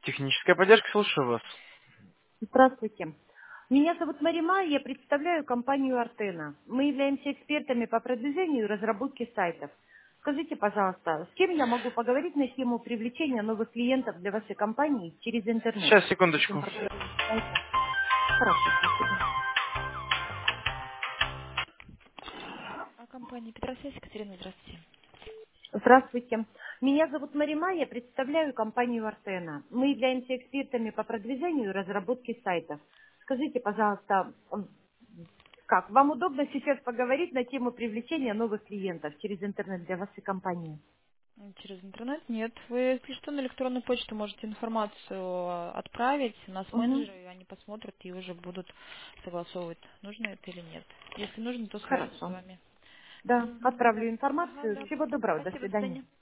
Техническая поддержка, слушаю вас. Здравствуйте. Меня зовут Марима, я представляю компанию Артена. Мы являемся экспертами по продвижению и разработке сайтов. Скажите, пожалуйста, с кем я могу поговорить на тему привлечения новых клиентов для вашей компании через интернет? Сейчас, Допустим, секундочку. продвижение сайта. Хорошо, спасибо. Компания Петросвязь, Екатерина, здравствуйте. Здравствуйте. Меня зовут Марима, я представляю компанию Артена. Мы являемся экспертами по продвижению и разработке сайтов. Скажите, пожалуйста, как, вам удобно сейчас поговорить на тему привлечения новых клиентов через интернет для вашей компании? Через интернет нет. Вы, если что, на электронную почту можете информацию отправить. У нас Угу. менеджеры, и они посмотрят и уже будут согласовывать, нужно это или нет. Если нужно, то свяжутся с Хорошо. вами. Да, Мгм. отправлю Да. Ага, информацию. да. Всего доброго. До Спасибо, до свидания. свидания.